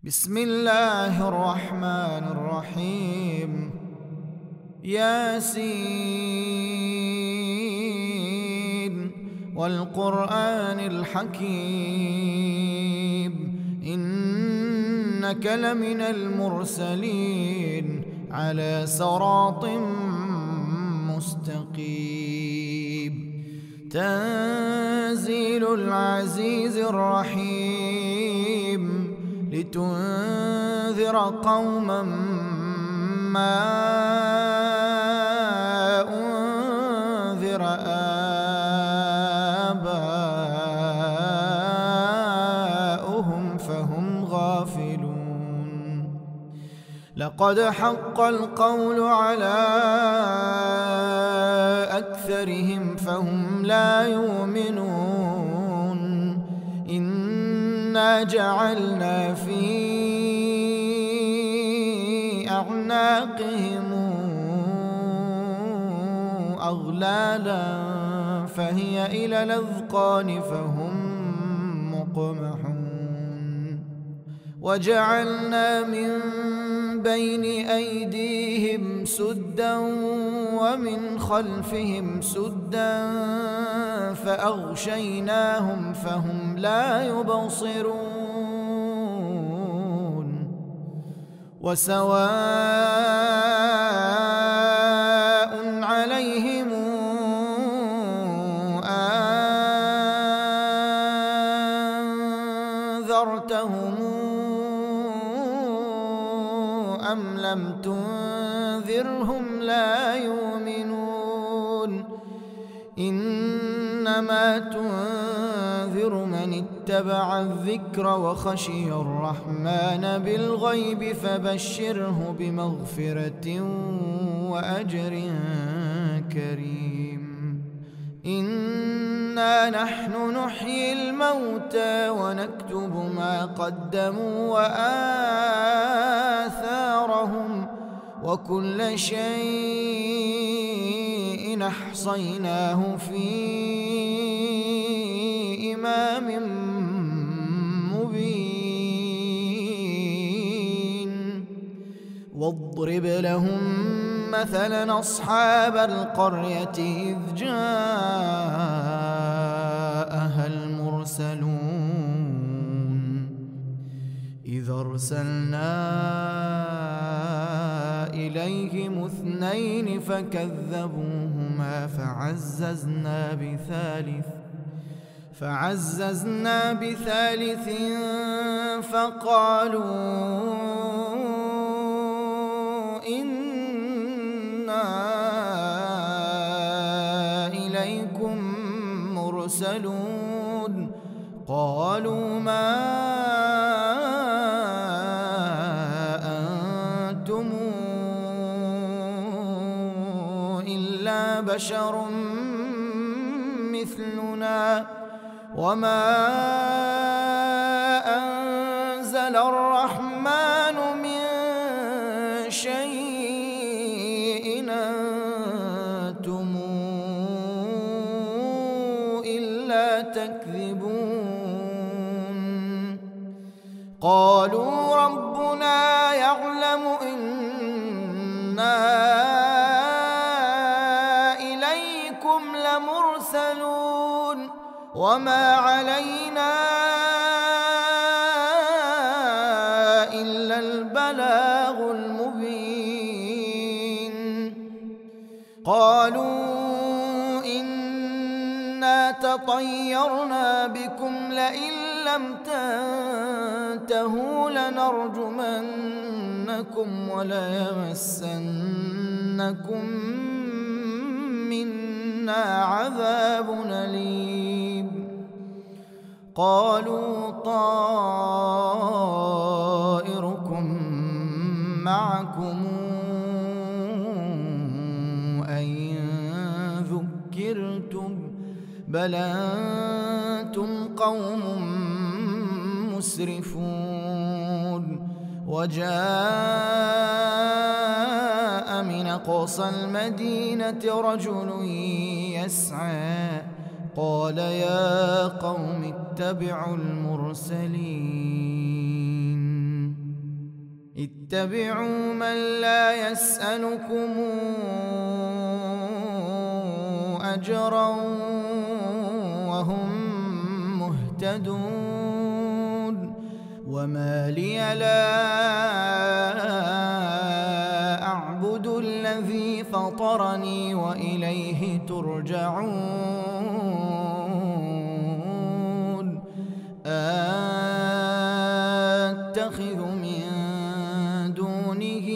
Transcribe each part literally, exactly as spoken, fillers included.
بسم الله الرحمن الرحيم. ياسين والقرآن الحكيم إنك لمن المرسلين على صراط مستقيم. تنزيل العزيز الرحيم لتنذر قوما ما أنذر آباؤهم فهم غافلون. لقد حق القول على أكثرهم فهم لا يؤمنون. إنا جعلنا في أعناقهم أغلالا فهي إلى الأذقان فهم مقمحون. وجعلنا من بين أيديهم سدا ومن خلفهم سدا فأغشيناهم فهم لا يبصرون. وسواء عليهم أنذرتهم أم لم تنذرهم لا يؤمنون. إنما تنذر من اتبع الذكر وخشي الرحمن بالغيب فبشره بمغفرة وأجر كريم. إنا نحن نحيي الموتى ونكتب ما قدموا وآثارهم وكل شيء أحصيناه في إمام مبين. واضرب لهم مثلا أصحاب القرية إذ جاءها المرسلون إذ أرسلنا إليهم اثنين فكذبوهما فعززنا بثالث فعززنا بثالث فقالوا إنا إليكم مرسلون. قالوا ما أنتم إلا بشر مثلنا وما أنزل الرحمن من شيء أنتم إلا تكذبون. قالوا ربنا يعلم إنا إليكم لمرسلون وما علينا إلا البلاغ المبين. قالوا إنا تطيرنا بكم لئن لم تنتهوا لنرجمنكم وليمسنكم منا عذاب أليم. قالوا طائركم معكم أئن ذكرتم بل أنتم قوم مسرفون. وجاء من أقصى المدينة رجل يسعى قال يا قوم اتبعوا المرسلين اتبعوا من لا يسألكم أجرا وهم مهتدون وما لي لا أعبد الذي فطرني وإليه ترجعون أتخذ من دونه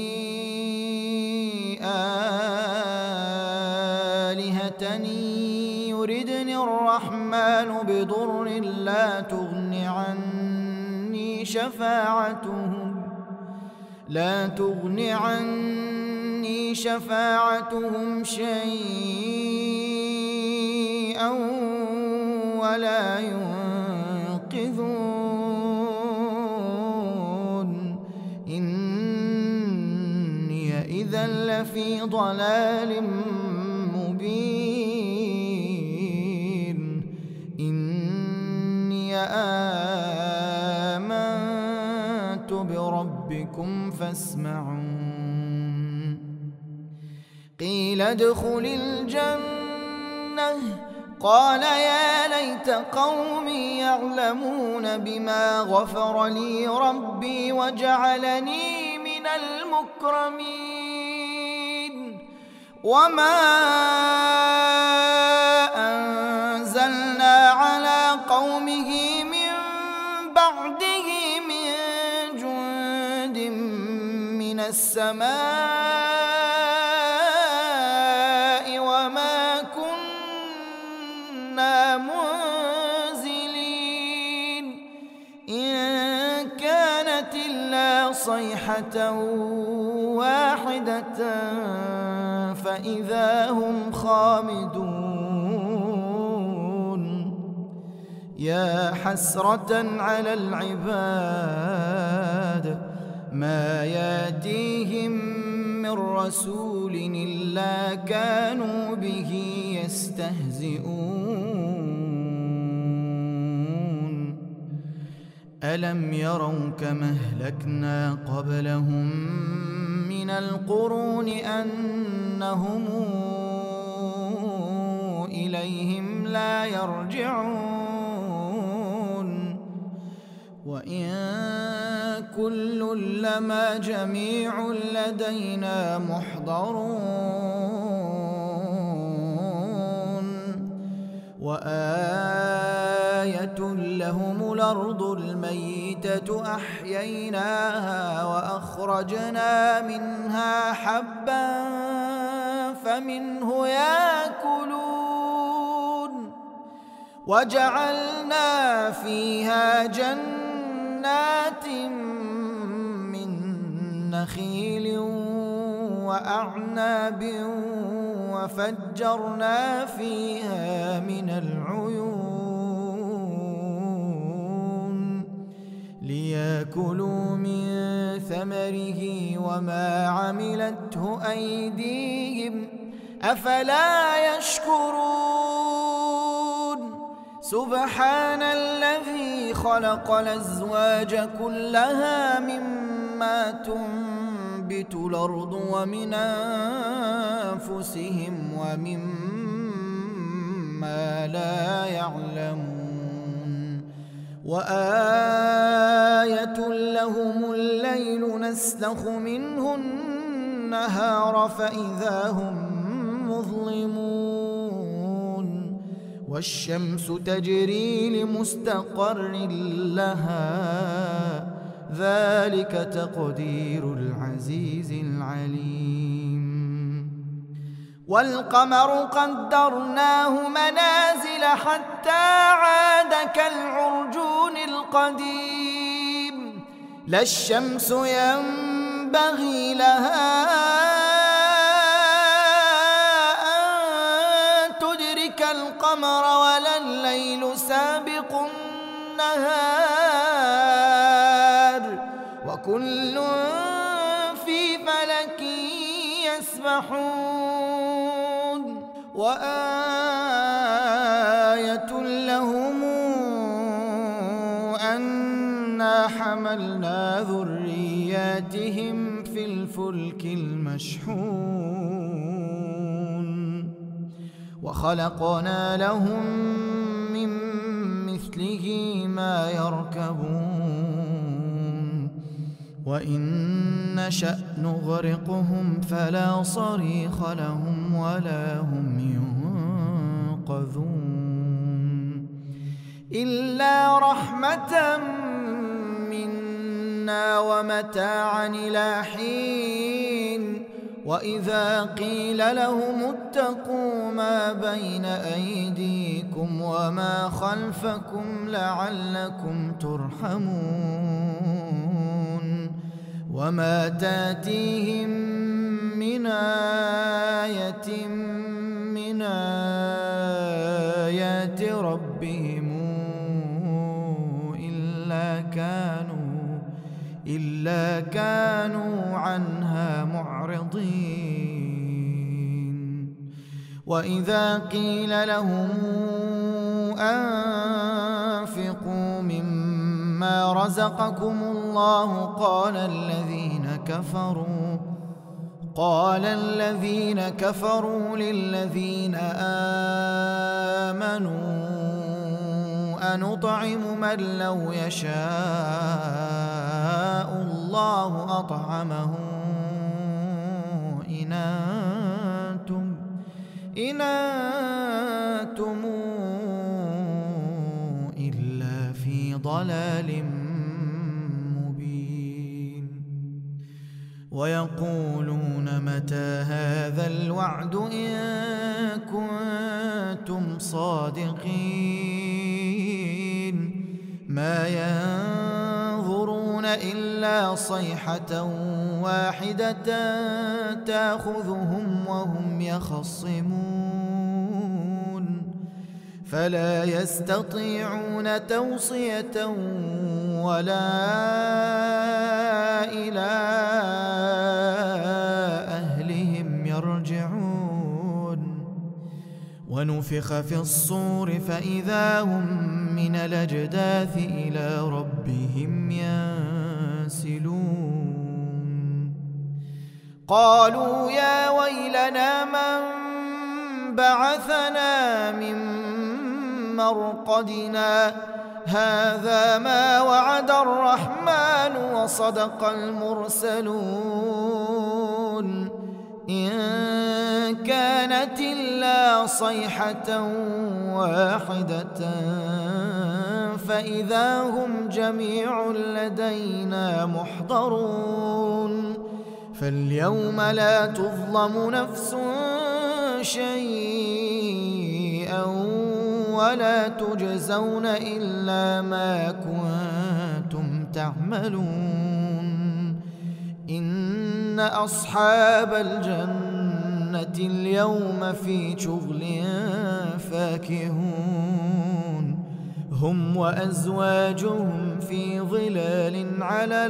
آلهة يردني الرحمن بضر لا تغن عني شفاعتهم لا تغن عني شفاعتهم شيئا ولا ينقذون إني إذا لفي ضلال مبين إني آمنت بربكم فاسمعون قيل ادخل الجنة قال يا ليت قومي يعلمون بما غفر لي ربي وجعلني من المكرمين وما أنزلنا على قومه من بعده من جند من السماء وما كنا منزلين إن كانت إلا صيحة واحدة فإذا هم خامدون يا حسرة على العباد ما ياتيهم من رسول إلا كانوا به يستهزئون ألم يروا كما أهلكنا قبلهم من القرون أنهم إليهم لا يرجعون وإن كل لما جميع لدينا محضرون وآية لهم الأرض الميتة أحييناها وأخرجنا منها حبا فمنه يأكلون وجعلنا فيها جنات من نخيل وأعناب وفجرنا فيها من العيون ليأكلوا من ثمره وما عملته أيديهم أفلا يشكرون سبحان الذي خلق الأزواج كلها مما تنبت الأرض ومن أنفسهم ومما لا يعلمون وآية لهم الليل نسلخ منه النهار فإذا هم مظلمون والشمس تجري لمستقر لها ذلك تقدير العزيز العليم والقمر قدرناه منازل حتى عاد كالعرجون القديم لا الشمس ينبغي لها أن تدرك القمر ولا الليل سابق النهار وكل في فلك يسبحون وآية لهم أنا حملنا حملنا ذرياتهم في الفلك المشحون وخلقنا لهم من مثله ما يركبون وإن نشأ نغرقهم فلا صريخ لهم ولا هم ينقذون إلا رحمة منا ومتاعا إلى حين وإذا قيل لهم اتقوا ما بين أيديكم وما خلفكم لعلكم ترحمون وما تاتيهم من آية من آيات ربهم إلا كانوا إلا كانوا عنها معرضين وإذا قيل لهم أنفقوا مما رزقكم الله قال الذين كفروا قال الذين كفروا للذين آمنوا أنطعم من لو يشاء الله أطعمه إن أنتم إن أنتم إلا في ضلال مبين ويقولون متى هذا الوعد إن كنتم صادقين ما ينظرون إلا صيحة واحدة تأخذهم وهم يخصمون فلا يستطيعون توصية ولا إلى أهلهم يرجعون ونفخ في الصور فإذا هم من الأجداث إلى ربهم ينسلون قالوا يا ويلنا من بعثنا من مرقدنا هذا ما وعد الرحمن وصدق المرسلون إن كانت إلا صيحة واحدة فإذا هم جميع لدينا محضرون فاليوم لا تظلم نفس شيئا ولا تجزون إلا ما كنتم تعملون إن أصحاب الجنة اليوم في شغل فاكهون هم وأزواجهم في ظلال على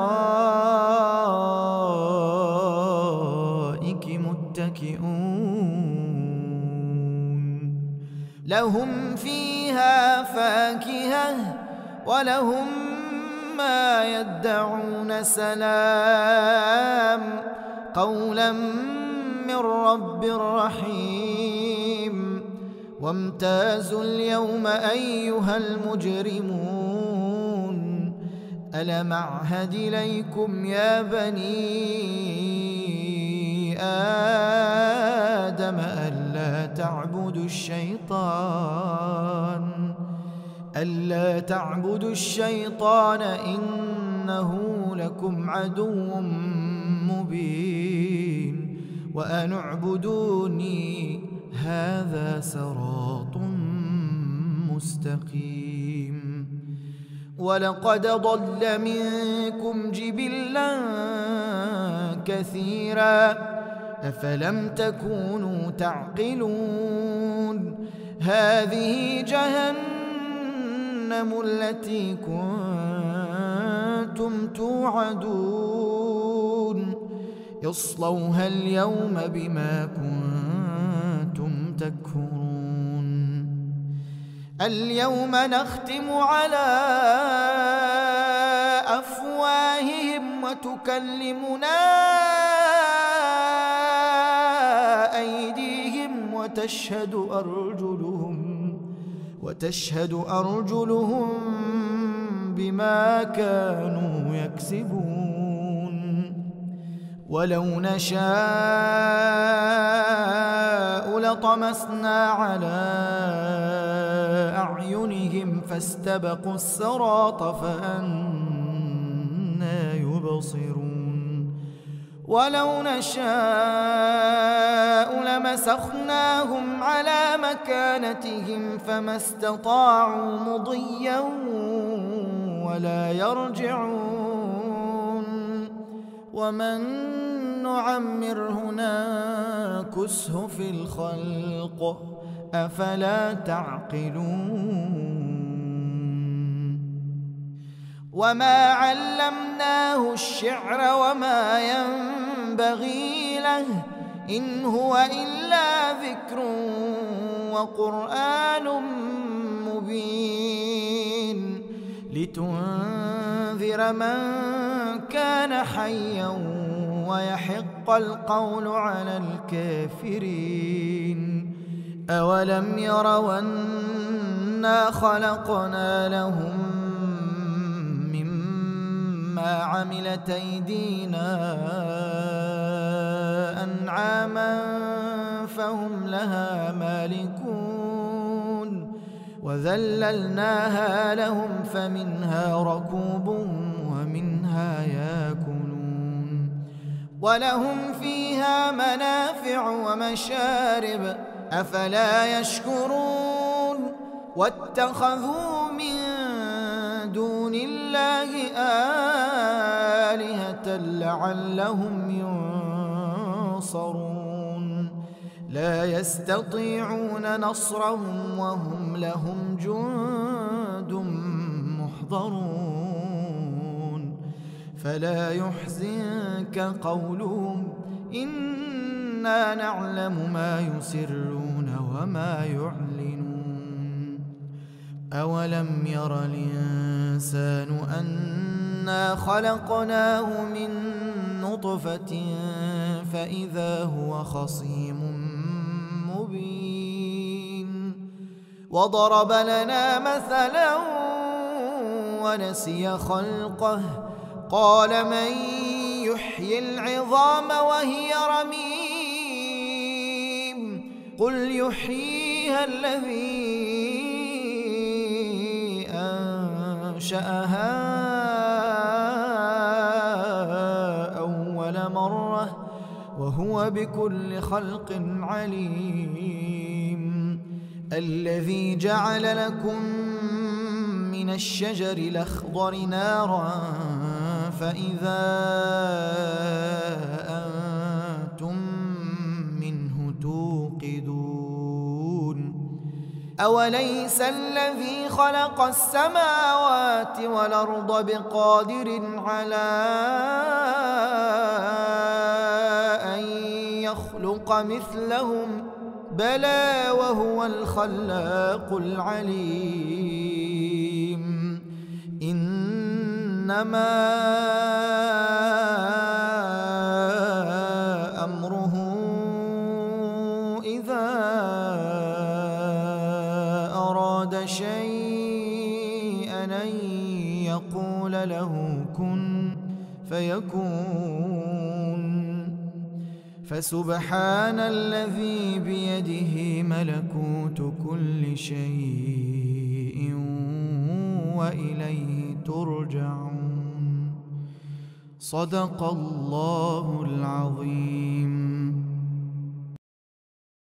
الأرائك متكئون لهم فيها فاكهة ولهم ما يدعون سلام قولا من رب رحيم وامتازوا اليوم أيها المجرمون ألم أعهد إليكم يا بني آدم ألا تعبدوا الشيطان ألا تعبدوا الشيطان إنه لكم عدو مبين وأن اعبدوني هذا صراط مستقيم ولقد ضل منكم جبلا كثيرا أفلم تكونوا تعقلون هذه جهنم التي كنتم توعدون يصلوها اليوم بما كنتم تكفرون اليوم نختم على بأفواههم وتكلمنا أيديهم وتشهد أرجلهم وتشهد أرجلهم بما كانوا يكسبون ولو نشاء لطمسنا على أعينهم فاستبقوا الصراط فأنى يبصرون ولو نشاء لمسخناهم على مكانتهم فما استطاعوا مضيا ولا يرجعون ومن نعمره ننكسه في الخلق أفلا تعقلون وما علمناه الشعر وما ينبغي له إن هو إلا ذكر وقرآن مبين لتنذر من كان حيا ويحق القول على الكافرين أولم يروا أنا خلقنا لهم مما عملت أيدينا أنعاما فهم لها مالكون وذللناها لهم فمنها ركوبهم ومنها يأكلون ولهم فيها منافع ومشارب أفلا يشكرون واتخذوا من دون الله آلهة لعلهم ينصرون لا يستطيعون نصرهم وهم لهم جند محضرون فلا يحزنك قولهم إنا نعلم ما يسرون وما يعلنون أولم ير الإنسان أنا خلقناه من نطفة فإذا هو خصيم مبين وضرب لنا مثلا ونسي خلقه قال من يحيي العظام وهي رميم قل يحييها الذي أنشأها أول مرة وهو بكل خلق عليم الذي جعل لكم من الشجر الأخضر نارا فإذا أنتم منه توقدون أوليس الذي خلق السماوات والأرض بقادر على أن يخلق مثلهم بلى وهو الخلاق العليم إنما أمره إذا أراد شيئا أن يقول له كن فيكون فسبحان الذي بيده ملكوت كل شيء وإليه ترجعون صدق الله العظيم.